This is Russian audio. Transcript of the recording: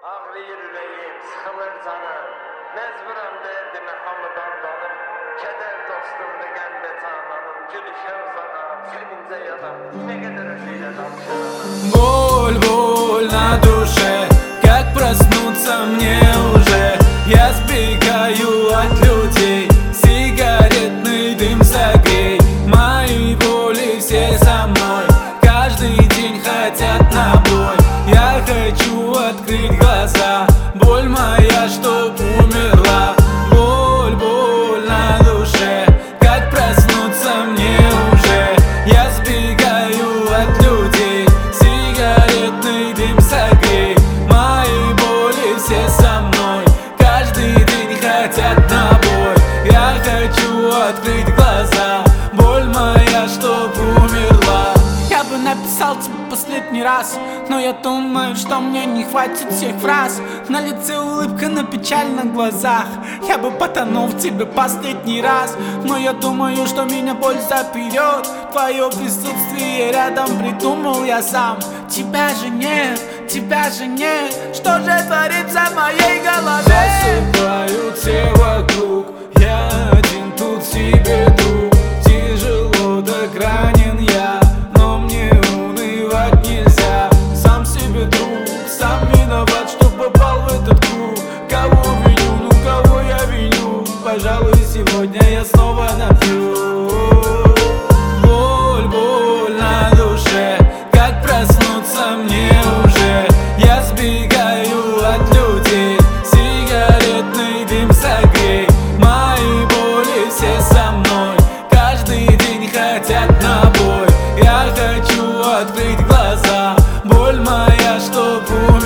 Ağrıyır ürəyim, sıxılır canım. Məcburam dərdimə hamıdan danım. Kədər dostumdu, qəmdə cananım. Gülüşə uzanam, sevincə yanam. Nə qədər özüylə danışaram. Боль, боль на душе, как проснуться мне уже. Я сбегаю от людей, сигаретный дым согрей. Мои боли все со мной, каждый день хотят на бой. Я хочу открыть глаза, боль моя, чтоб умерла. Боль, боль на душе, как проснуться мне уже. Я сбегаю от людей, сигаретный дым согрей. Мои боли все со мной, каждый день хотят на бой. Я хочу открыть глаза, боль моя, чтоб умерла. Я бы написал тебе последний раз, но я думаю, что мне не хватит всех фраз. На лице улыбка, на печальных глазах. Я бы потонул в тебе последний раз, но я думаю, что меня боль заберет. Твое присутствие рядом придумал я сам. Тебя же нет, тебя же нет. Что же творится в моей голове? Засыпают все вокруг, я один тут себе друг. Тяжело так ранен я, но мне унывать нельзя. Сам себе друг, сам виноват, что попал в этот круг. Кого виню, ну кого я виню? Пожалуй, сегодня я снова напью. Боль, боль на душе, как проснуться мне уже. Я сбегаю от людей, сигаретный дым согрей. Мои боли все со мной, каждый день хотят на бой. Я хочу открыть глаза, боль моя, чтоб